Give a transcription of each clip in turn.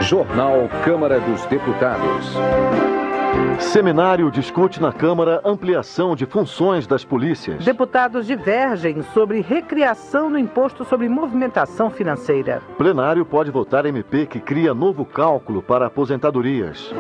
Jornal Câmara dos Deputados. Seminário discute na Câmara ampliação de funções das polícias. Deputados divergem sobre recriação do imposto sobre movimentação financeira. Plenário pode votar MP que cria novo cálculo para aposentadorias.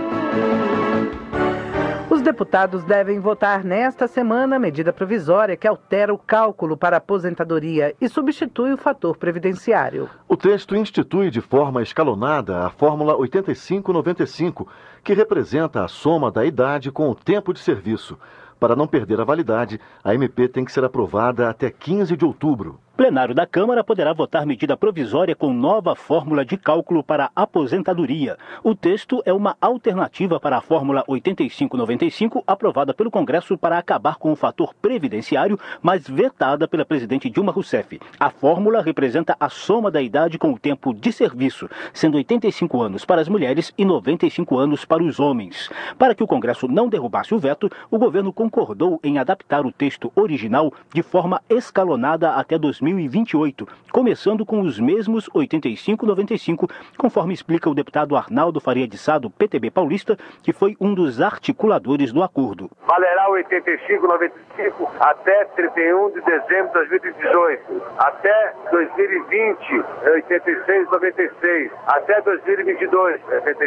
Os deputados devem votar nesta semana a medida provisória que altera o cálculo para a aposentadoria e substitui o fator previdenciário. O texto institui de forma escalonada a fórmula 85-95, que representa a soma da idade com o tempo de serviço. Para não perder a validade, a MP tem que ser aprovada até 15 de outubro. O plenário da Câmara poderá votar medida provisória com nova fórmula de cálculo para a aposentadoria. O texto é uma alternativa para a fórmula 85-95, aprovada pelo Congresso para acabar com o fator previdenciário, mas vetada pela presidente Dilma Rousseff. A fórmula representa a soma da idade com o tempo de serviço, sendo 85 anos para as mulheres e 95 anos para os homens. Para que o Congresso não derrubasse o veto, o governo concordou em adaptar o texto original de forma escalonada até 2028, começando com os mesmos 85-95, conforme explica o deputado Arnaldo Faria de Sá, do PTB paulista, que foi um dos articuladores do acordo. Valerá o 85-95 até 31 de dezembro de 2018, até 2020, 86-96, até 2022,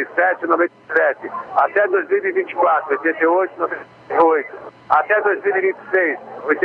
87-97, até 2024, 88-98, até 2026,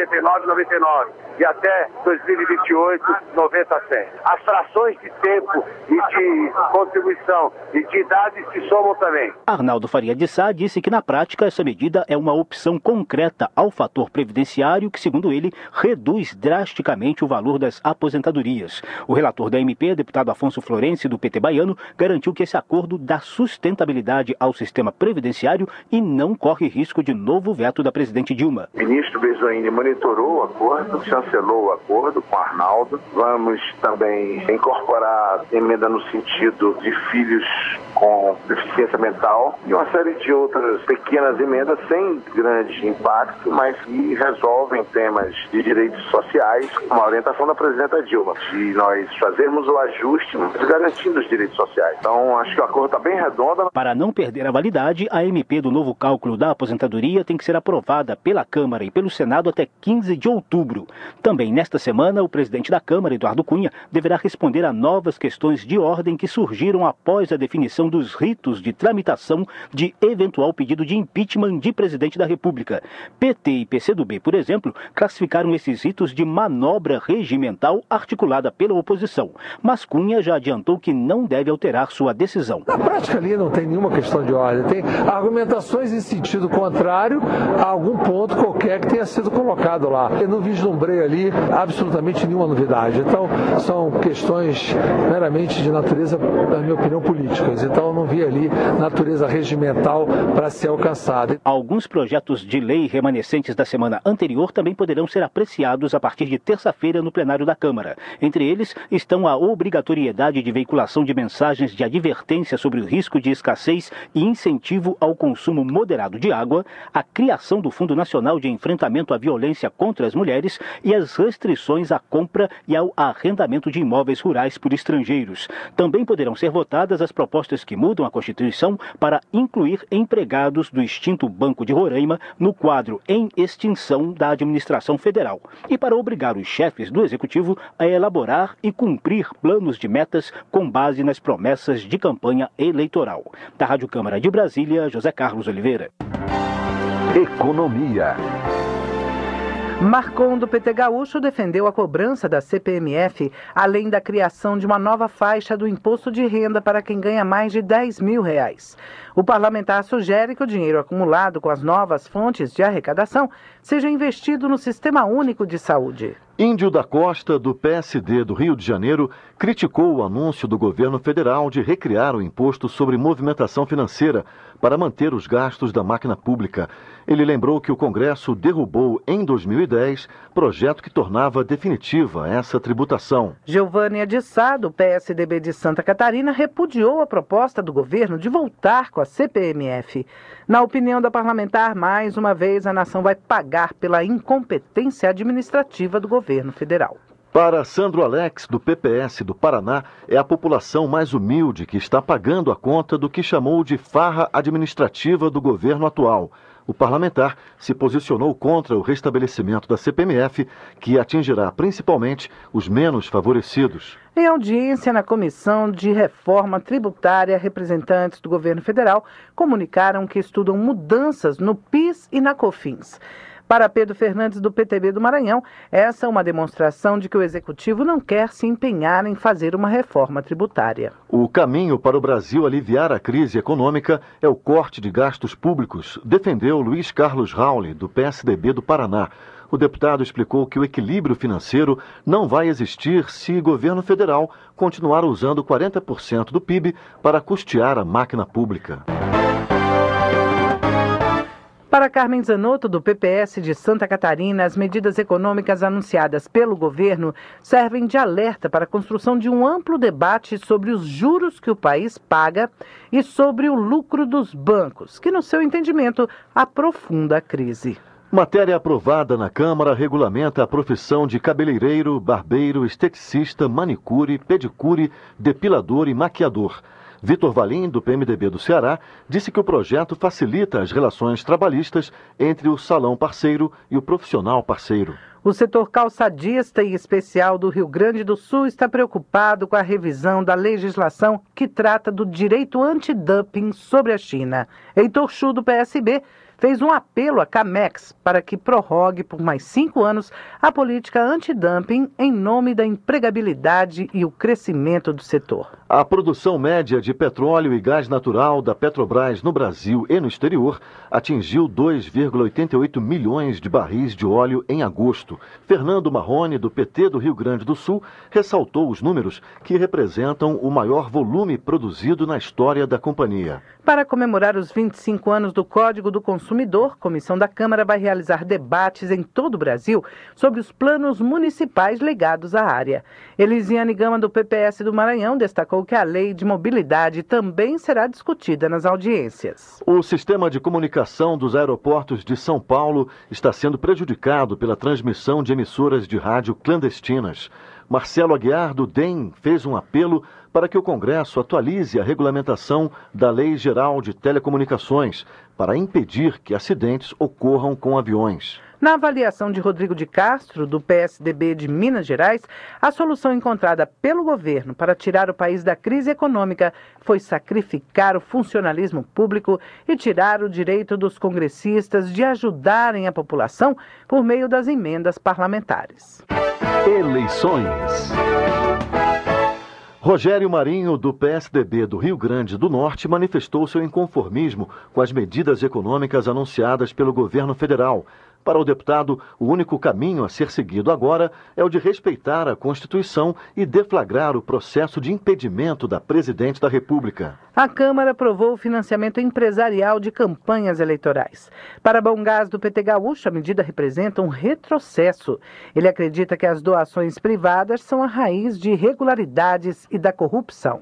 89-99 e até 2028, 90-100. As frações de tempo e de contribuição e de idade se somam também. Arnaldo Faria de Sá disse que, na prática, essa medida é uma opção concreta ao fator previdenciário que, segundo ele, reduz drasticamente o valor das aposentadorias. O relator da MP, deputado Afonso Florencio, do PT baiano, garantiu que esse acordo dá sustentabilidade ao sistema previdenciário e não corre risco de novo veto da presidente Dilma. O ministro Bezoini monitorou o acordo, chancelou o acordo com Arnaldo. Vamos também incorporar emenda no sentido de filhos com deficiência mental e uma série de outras pequenas emendas sem grande impacto, mas que resolvem temas de direitos sociais com a orientação da presidenta Dilma, de nós fazermos o ajuste, mas garantindo os direitos sociais. Então, acho que o acordo está bem redondo. Para não perder a validade, a MP do novo cálculo da aposentadoria tem que ser aprovada pela Câmara e pelo Senado até 15 de outubro. Também nesta semana, o presidente da Câmara, Eduardo Cunha, deverá responder a novas questões de ordem que surgiram após a definição dos ritos de tramitação de eventual pedido de impeachment de presidente da República. PT e PCdoB, por exemplo, classificaram esses ritos de manobra regimental articulada pela oposição. Mas Cunha já adiantou que não deve alterar sua decisão. Na prática ali não tem nenhuma questão de ordem, tem argumentações em sentido contrário a algum ponto qualquer que tenha sido colocado lá. Eu não vislumbrei ali absolutamente nenhuma novidade. Então, são questões meramente de natureza, na minha opinião, políticas. Então, eu não vi ali natureza regimental para ser alcançada. Alguns projetos de lei remanescentes da semana anterior também poderão ser apreciados a partir de terça-feira no plenário da Câmara. Entre eles estão a obrigatoriedade de veiculação de mensagens de advertência sobre o risco de escassez e incentivo ao consumo moderado de água, a criação do Fundo Nacional de Enfrentamento à Violência contra as Mulheres e as restrições à compra e ao arrendamento de imóveis rurais por estrangeiros. Também poderão ser votadas as propostas que mudam a Constituição para incluir empregados do extinto Banco de Roraima no quadro em extinção da administração federal e para obrigar os chefes do Executivo a elaborar e cumprir planos de metas com base nas promessas de campanha eleitoral. Da Rádio Câmara de Brasília, José Carlos Oliveira. Economia. Marcon, do PT Gaúcho, defendeu a cobrança da CPMF, além da criação de uma nova faixa do imposto de renda para quem ganha mais de R$10 mil. O parlamentar sugere que o dinheiro acumulado com as novas fontes de arrecadação seja investido no Sistema Único de Saúde. Índio da Costa, do PSD do Rio de Janeiro, criticou o anúncio do governo federal de recriar o imposto sobre movimentação financeira para manter os gastos da máquina pública. Ele lembrou que o Congresso derrubou em 2010 projeto que tornava definitiva essa tributação. Geovânia de Sá, do PSDB de Santa Catarina, repudiou a proposta do governo de voltar com a CPMF. Na opinião da parlamentar, mais uma vez a nação vai pagar pela incompetência administrativa do governo federal. Para Sandro Alex, do PPS do Paraná, é a população mais humilde que está pagando a conta do que chamou de farra administrativa do governo atual. O parlamentar se posicionou contra o restabelecimento da CPMF, que atingirá principalmente os menos favorecidos. Em audiência na Comissão de Reforma Tributária, representantes do governo federal comunicaram que estudam mudanças no PIS e na COFINS. Para Pedro Fernandes, do PTB do Maranhão, essa é uma demonstração de que o Executivo não quer se empenhar em fazer uma reforma tributária. O caminho para o Brasil aliviar a crise econômica é o corte de gastos públicos, defendeu Luiz Carlos Rauli, do PSDB do Paraná. O deputado explicou que o equilíbrio financeiro não vai existir se o governo federal continuar usando 40% do PIB para custear a máquina pública. Para Carmen Zanotto, do PPS de Santa Catarina, as medidas econômicas anunciadas pelo governo servem de alerta para a construção de um amplo debate sobre os juros que o país paga e sobre o lucro dos bancos, que, no seu entendimento, aprofunda a crise. Matéria aprovada na Câmara regulamenta a profissão de cabeleireiro, barbeiro, esteticista, manicure, pedicure, depilador e maquiador. Vitor Valim, do PMDB do Ceará, disse que o projeto facilita as relações trabalhistas entre o salão parceiro e o profissional parceiro. O setor calçadista e especial do Rio Grande do Sul está preocupado com a revisão da legislação que trata do direito antidumping sobre a China. Heitor Chu, do PSB, fez um apelo à Camex para que prorrogue por mais 5 anos a política antidumping em nome da empregabilidade e o crescimento do setor. A produção média de petróleo e gás natural da Petrobras no Brasil e no exterior atingiu 2,88 milhões de barris de óleo em agosto. Fernando Marrone, do PT do Rio Grande do Sul, ressaltou os números que representam o maior volume produzido na história da companhia. Para comemorar os 25 anos do Código do Consumidor, a Comissão da Câmara vai realizar debates em todo o Brasil sobre os planos municipais ligados à área. Elisiane Gama, do PPS do Maranhão, destacou que a lei de mobilidade também será discutida nas audiências. O sistema de comunicação dos aeroportos de São Paulo está sendo prejudicado pela transmissão de emissoras de rádio clandestinas. Marcelo Aguiar, do DEM, fez um apelo para que o Congresso atualize a regulamentação da Lei Geral de Telecomunicações para impedir que acidentes ocorram com aviões. Na avaliação de Rodrigo de Castro, do PSDB de Minas Gerais, a solução encontrada pelo governo para tirar o país da crise econômica foi sacrificar o funcionalismo público e tirar o direito dos congressistas de ajudarem a população por meio das emendas parlamentares. Eleições. Rogério Marinho, do PSDB do Rio Grande do Norte, manifestou seu inconformismo com as medidas econômicas anunciadas pelo governo federal. Para o deputado, o único caminho a ser seguido agora é o de respeitar a Constituição e deflagrar o processo de impedimento da presidente da República. A Câmara aprovou o financiamento empresarial de campanhas eleitorais. Para Bongás, do PT Gaúcho, a medida representa um retrocesso. Ele acredita que as doações privadas são a raiz de irregularidades e da corrupção.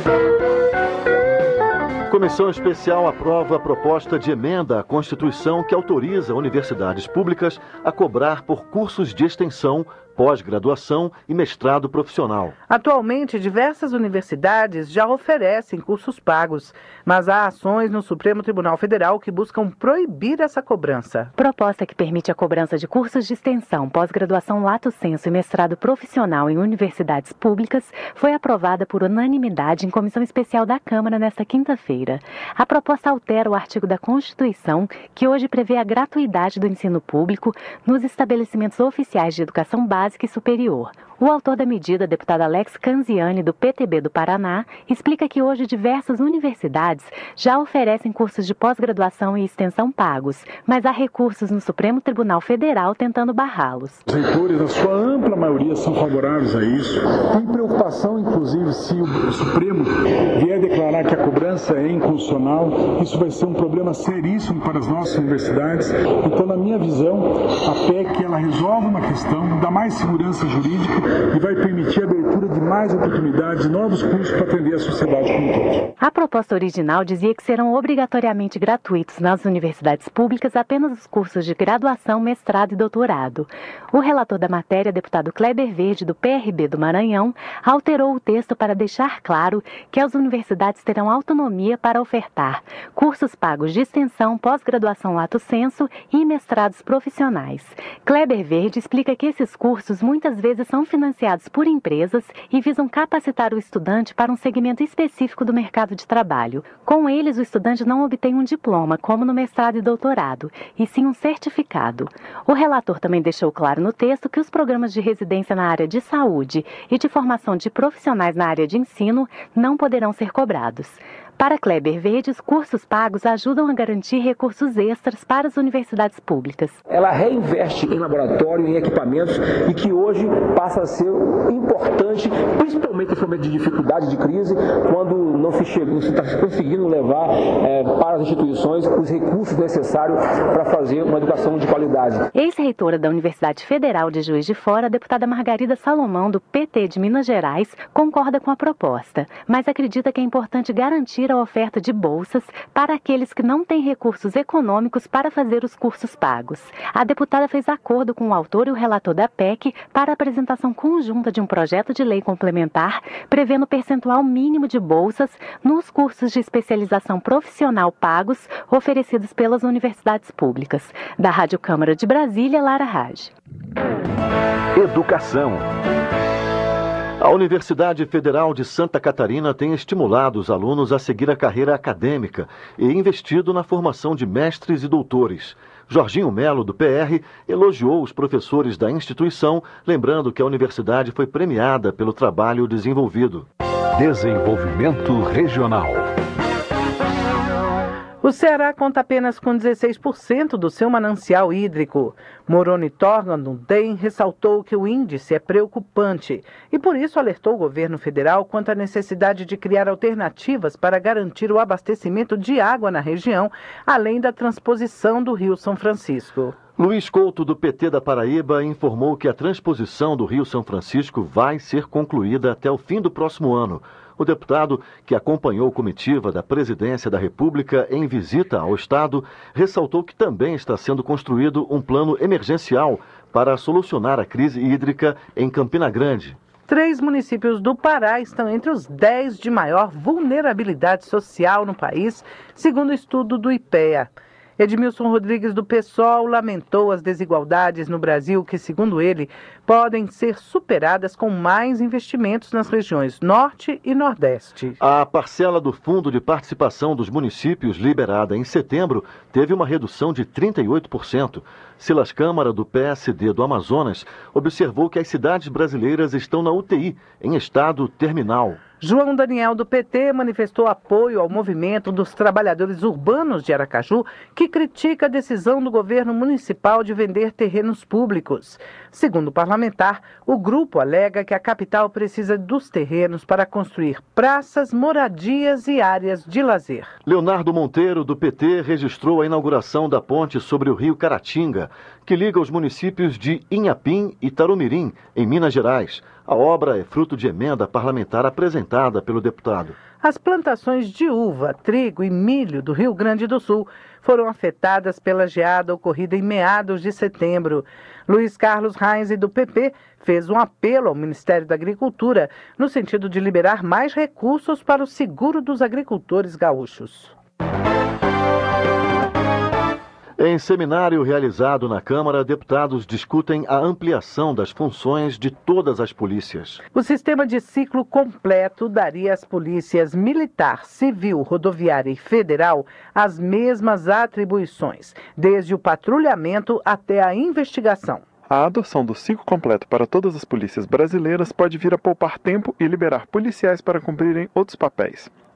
Comissão Especial aprova a proposta de emenda à Constituição que autoriza universidades públicas a cobrar por cursos de extensão, pós-graduação e mestrado profissional. Atualmente, diversas universidades já oferecem cursos pagos, mas há ações no Supremo Tribunal Federal que buscam proibir essa cobrança. Proposta que permite a cobrança de cursos de extensão, pós-graduação lato sensu e mestrado profissional em universidades públicas foi aprovada por unanimidade em comissão especial da Câmara nesta quinta-feira. A proposta altera o artigo da Constituição que hoje prevê a gratuidade do ensino público nos estabelecimentos oficiais de educação básica e superior. O autor da medida, deputado Alex Canziani, do PTB do Paraná, explica que hoje diversas universidades já oferecem cursos de pós-graduação e extensão pagos, mas há recursos no Supremo Tribunal Federal tentando barrá-los. Os reitores, na sua ampla maioria, são favoráveis a isso. Tem preocupação, inclusive, se o Supremo vier declarar que a cobrança é inconstitucional, isso vai ser um problema seríssimo para as nossas universidades. Então, na minha visão, a PEC ela resolve uma questão, dá mais segurança jurídica e vai permitir a abertura de mais oportunidades, novos cursos para atender a sociedade como um todo. A proposta original dizia que serão obrigatoriamente gratuitos nas universidades públicas apenas os cursos de graduação, mestrado e doutorado. O relator da matéria, deputado Kleber Verde, do PRB do Maranhão, alterou o texto para deixar claro que as universidades terão autonomia para ofertar cursos pagos de extensão, pós-graduação lato sensu e mestrados profissionais. Kleber Verde explica que esses cursos muitas vezes são financiados por empresas e visam capacitar o estudante para um segmento específico do mercado de trabalho. Com eles, o estudante não obtém um diploma, como no mestrado e doutorado, e sim um certificado. O relator também deixou claro no texto que os programas de residência na área de saúde e de formação de profissionais na área de ensino não poderão ser cobrados. Para Kleber Verde, os cursos pagos ajudam a garantir recursos extras para as universidades públicas. Ela reinveste em laboratório, em equipamentos, e que hoje passa a ser importante, principalmente nesse momento de dificuldade, de crise, quando não se está conseguindo levar para as instituições os recursos necessários para fazer uma educação de qualidade. Ex-reitora da Universidade Federal de Juiz de Fora, a deputada Margarida Salomão, do PT de Minas Gerais, concorda com a proposta, mas acredita que é importante garantir a oferta de bolsas para aqueles que não têm recursos econômicos para fazer os cursos pagos. A deputada fez acordo com o autor e o relator da PEC para a apresentação conjunta de um projeto de lei complementar prevendo percentual mínimo de bolsas nos cursos de especialização profissional pagos oferecidos pelas universidades públicas. Da Rádio Câmara de Brasília, Lara Raj. Educação. A Universidade Federal de Santa Catarina tem estimulado os alunos a seguir a carreira acadêmica e investido na formação de mestres e doutores. Jorginho Melo, do PR, elogiou os professores da instituição, lembrando que a universidade foi premiada pelo trabalho desenvolvido. Desenvolvimento regional. O Ceará conta apenas com 16% do seu manancial hídrico. Moroni Torgan, do DEM, ressaltou que o índice é preocupante e, por isso, alertou o governo federal quanto à necessidade de criar alternativas para garantir o abastecimento de água na região, além da transposição do Rio São Francisco. Luiz Couto, do PT da Paraíba, informou que a transposição do Rio São Francisco vai ser concluída até o fim do próximo ano. O deputado, que acompanhou comitiva da Presidência da República em visita ao Estado, ressaltou que também está sendo construído um plano emergencial para solucionar a crise hídrica em Campina Grande. 3 municípios do Pará estão entre os 10 de maior vulnerabilidade social no país, segundo o estudo do IPEA. Edmilson Rodrigues, do PSOL, lamentou as desigualdades no Brasil que, segundo ele, podem ser superadas com mais investimentos nas regiões Norte e Nordeste. A parcela do Fundo de Participação dos Municípios, liberada em setembro, teve uma redução de 38%. Silas Câmara, do PSD do Amazonas, observou que as cidades brasileiras estão na UTI, em estado terminal. João Daniel, do PT, manifestou apoio ao movimento dos trabalhadores urbanos de Aracaju, que critica a decisão do governo municipal de vender terrenos públicos. Segundo o parlamentar, o grupo alega que a capital precisa dos terrenos para construir praças, moradias e áreas de lazer. Leonardo Monteiro, do PT, registrou a inauguração da ponte sobre o rio Caratinga, que liga os municípios de Inhapim e Tarumirim, em Minas Gerais. A obra é fruto de emenda parlamentar apresentada pelo deputado. As plantações de uva, trigo e milho do Rio Grande do Sul foram afetadas pela geada ocorrida em meados de setembro. Luiz Carlos Reis, do PP, fez um apelo ao Ministério da Agricultura no sentido de liberar mais recursos para o seguro dos agricultores gaúchos. Em seminário realizado na Câmara, deputados discutem a ampliação das funções de todas as polícias. O sistema de ciclo completo daria às polícias militar, civil, rodoviária e federal as mesmas atribuições, desde o patrulhamento até a investigação. A adoção do ciclo completo para todas as polícias brasileiras pode vir a poupar tempo e liberar policiais para cumprirem outros papéis.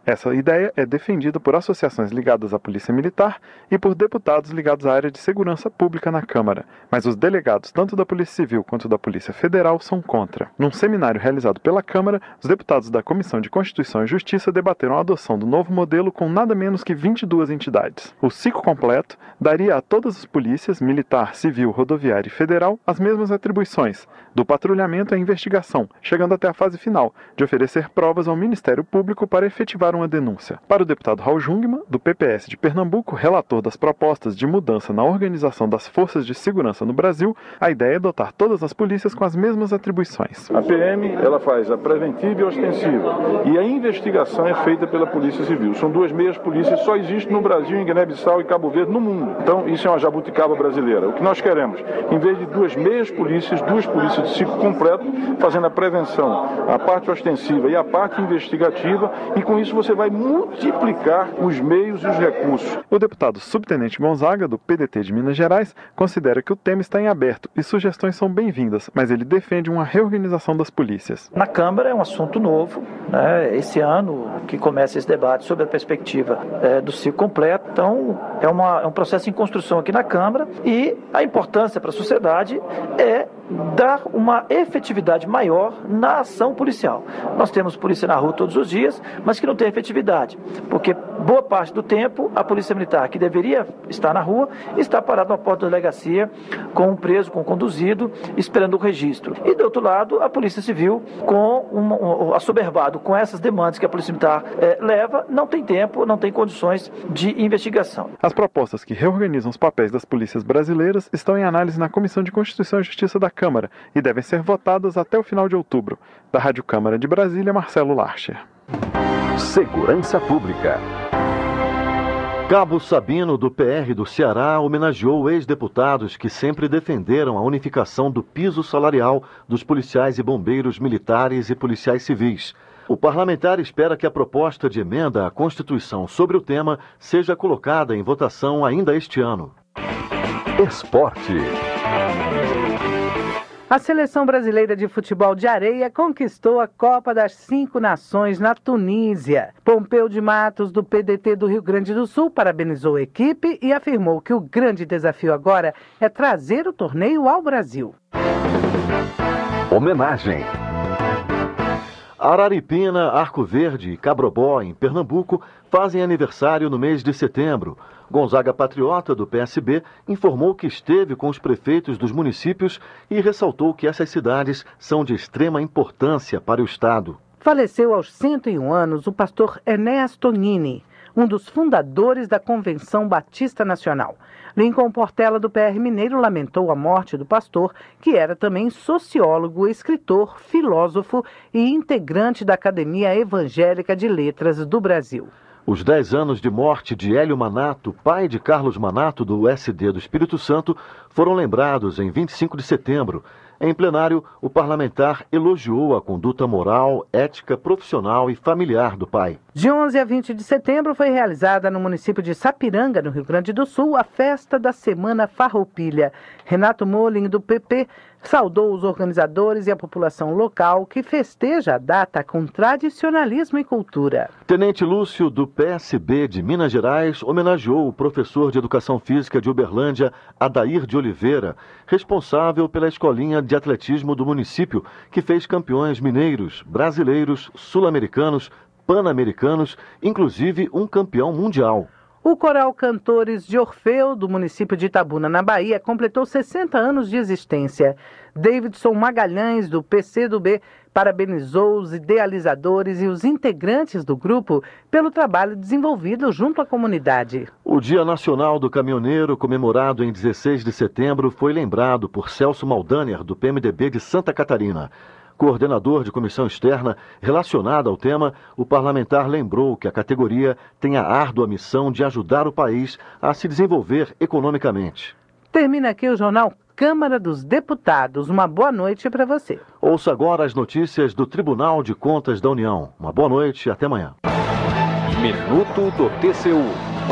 Essa ideia é defendida por associações ligadas à Polícia Militar e por deputados ligados à área de segurança pública na Câmara, mas os delegados tanto da Polícia Civil quanto da Polícia Federal são contra. Num seminário realizado pela Câmara, os deputados da Comissão de Constituição e Justiça debateram a adoção do novo modelo com nada menos que 22 entidades. O ciclo completo daria a todas as polícias, militar, civil, rodoviária e federal, as mesmas atribuições, do patrulhamento à investigação, chegando até a fase final, de oferecer provas ao Ministério Público para efetivar uma denúncia. Para o deputado Raul Jungmann, do PPS de Pernambuco, relator das propostas de mudança na organização das forças de segurança no Brasil, a ideia é dotar todas as polícias com as mesmas atribuições. A PM, ela faz a preventiva e a ostensiva, e a investigação é feita pela Polícia Civil. São duas meias polícias, só existem no Brasil, em Guiné-Bissau e Cabo Verde, no mundo. Então, isso é uma jabuticaba brasileira. O que nós queremos, em vez de duas meias polícias, duas polícias de ciclo completo, fazendo a prevenção, a parte ostensiva e a parte investigativa, e com isso você vai multiplicar os meios e os recursos. O deputado subtenente Gonzaga, do PDT de Minas Gerais, considera que o tema está em aberto e sugestões são bem-vindas, mas ele defende uma reorganização das polícias. Na Câmara é um assunto novo, né? Esse ano que começa esse debate sobre a perspectiva do ciclo completo, então é um processo em construção aqui na Câmara, e a importância para a sociedade é dar uma efetividade maior na ação policial. Nós temos polícia na rua todos os dias, mas que não tem efetividade, porque boa parte do tempo a polícia militar, que deveria estar na rua, está parada na porta da delegacia com um preso, com um conduzido, esperando o registro. E do outro lado, a polícia civil, assoberbado com essas demandas que a polícia militar leva, não tem tempo, não tem condições de investigação. As propostas que reorganizam os papéis das polícias brasileiras estão em análise na Comissão de Constituição e Justiça da Câmara e devem ser votadas até o final de outubro. Da Rádio Câmara de Brasília, Marcelo Larcher. Segurança Pública. Cabo Sabino, do PR do Ceará, homenageou ex-deputados que sempre defenderam a unificação do piso salarial dos policiais e bombeiros militares e policiais civis. O parlamentar espera que a proposta de emenda à Constituição sobre o tema seja colocada em votação ainda este ano. Esporte. A seleção brasileira de futebol de areia conquistou a Copa das 5 Nações na Tunísia. Pompeu de Matos, do PDT do Rio Grande do Sul, parabenizou a equipe e afirmou que o grande desafio agora é trazer o torneio ao Brasil. Homenagem. Araripina, Arco Verde e Cabrobó, em Pernambuco, fazem aniversário no mês de setembro. Gonzaga Patriota, do PSB, informou que esteve com os prefeitos dos municípios e ressaltou que essas cidades são de extrema importância para o Estado. Faleceu aos 101 anos o pastor Enéas Tonini, um dos fundadores da Convenção Batista Nacional. Lincoln Portela, do PR Mineiro, lamentou a morte do pastor, que era também sociólogo, escritor, filósofo e integrante da Academia Evangélica de Letras do Brasil. Os 10 anos de morte de Hélio Manato, pai de Carlos Manato, do SD do Espírito Santo, foram lembrados em 25 de setembro. Em plenário, o parlamentar elogiou a conduta moral, ética, profissional e familiar do pai. De 11 a 20 de setembro foi realizada no município de Sapiranga, no Rio Grande do Sul, a festa da Semana Farroupilha. Renato Molin, do PP, saudou os organizadores e a população local que festeja a data com tradicionalismo e cultura. Tenente Lúcio, do PSB de Minas Gerais, homenageou o professor de Educação Física de Uberlândia, Adair de Oliveira, responsável pela escolinha de atletismo do município, que fez campeões mineiros, brasileiros, sul-americanos, pan-americanos, inclusive um campeão mundial. O Coral Cantores de Orfeu, do município de Itabuna, na Bahia, completou 60 anos de existência. Davidson Magalhães, do PCdoB, parabenizou os idealizadores e os integrantes do grupo pelo trabalho desenvolvido junto à comunidade. O Dia Nacional do Caminhoneiro, comemorado em 16 de setembro, foi lembrado por Celso Maldaner, do PMDB de Santa Catarina. Coordenador de comissão externa relacionada ao tema, o parlamentar lembrou que a categoria tem a árdua missão de ajudar o país a se desenvolver economicamente. Termina aqui o jornal Câmara dos Deputados. Uma boa noite para você. Ouça agora as notícias do Tribunal de Contas da União. Uma boa noite e até amanhã. Minuto do TCU.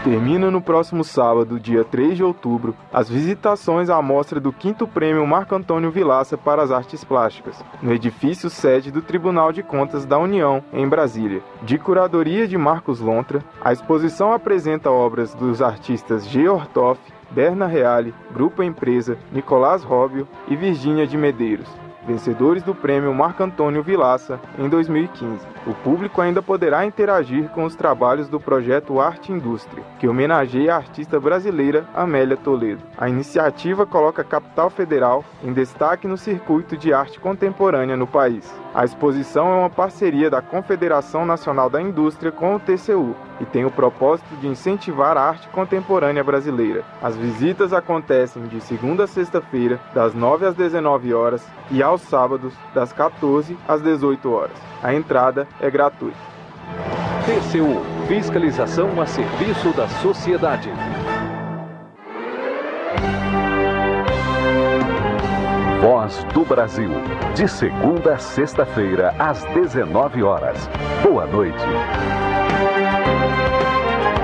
Termina no próximo sábado, dia 3 de outubro, as visitações à mostra do 5º Prêmio Marco Antônio Vilaça para as Artes Plásticas, no edifício sede do Tribunal de Contas da União, em Brasília. De curadoria de Marcos Lontra, a exposição apresenta obras dos artistas G. Ortoff, Berna Reale, Grupo Empresa, Nicolás Róbio e Virgínia de Medeiros, vencedores do Prêmio Marco Antônio Vilaça em 2015. O público ainda poderá interagir com os trabalhos do projeto Arte Indústria, que homenageia a artista brasileira Amélia Toledo. A iniciativa coloca a capital federal em destaque no circuito de arte contemporânea no país. A exposição é uma parceria da Confederação Nacional da Indústria com o TCU e tem o propósito de incentivar a arte contemporânea brasileira. As visitas acontecem de segunda a sexta-feira, das 9 às 19 horas e aos sábados, das 14 às 18 horas. A entrada é gratuita. TCU, fiscalização a serviço da sociedade. Voz do Brasil, de segunda a sexta-feira, às 19 horas. Boa noite.